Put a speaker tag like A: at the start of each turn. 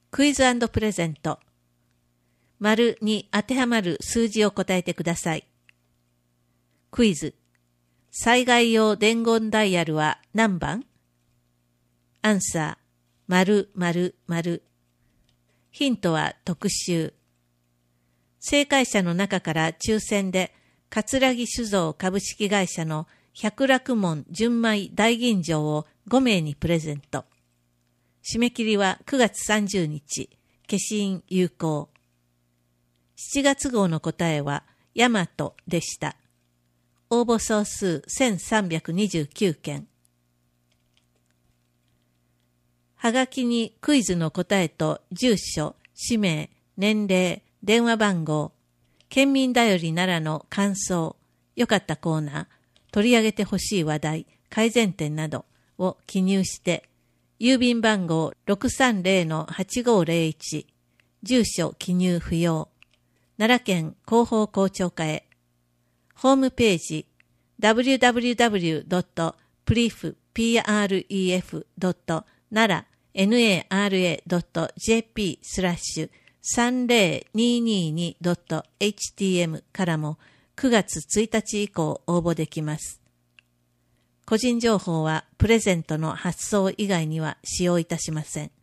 A: クイズ&プレゼント。丸に当てはまる数字を答えてください。クイズ。災害用伝言ダイヤルは何番？アンサー、〇〇〇。ヒントは特集。正解者の中から抽選で、桂木酒造株式会社の百楽門純米大吟醸を5名にプレゼント。締め切りは9月30日、消印有効。7月号の答えは、大和でした。応募総数1329件。はがきにクイズの答えと住所、氏名、年齢、電話番号、県民だよりならの感想、良かったコーナー、取り上げてほしい話題、改善点などを記入して、郵便番号 630-8501、住所記入不要、奈良県広報校長課へ、ホームページ www.pref.nara.jp/3022.htm からも9月1日以降応募できます。個人情報はプレゼントの発送以外には使用いたしません。